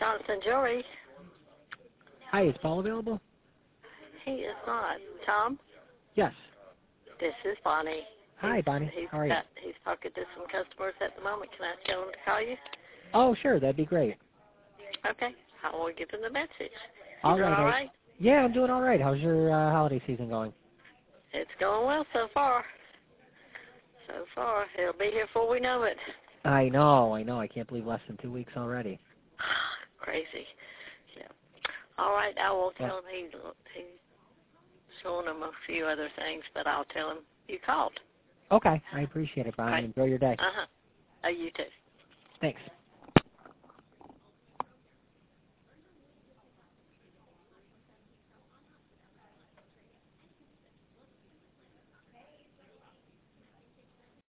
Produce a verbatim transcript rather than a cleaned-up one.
Johnson Jewelry. Hi, is Paul available? He is not. Tom? Yes. This is Bonnie. Hi, he's, Bonnie. He's How are got, you? He's talking to some customers at the moment. Can I tell him to call you? Oh, sure. That'd be great. Okay. I will give him the message. You all doing right. all right? Yeah, I'm doing all right. How's your uh, holiday season going? It's going well so far. So far. It'll be here before we know it. I know. I know. I can't believe less than two weeks already. Crazy. Yeah. All right. I will tell well, him he, he's showing him a few other things, but I'll tell him you called. Okay. I appreciate it, Bonnie. Right. Enjoy your day. Uh-huh. Oh, you too. Thanks.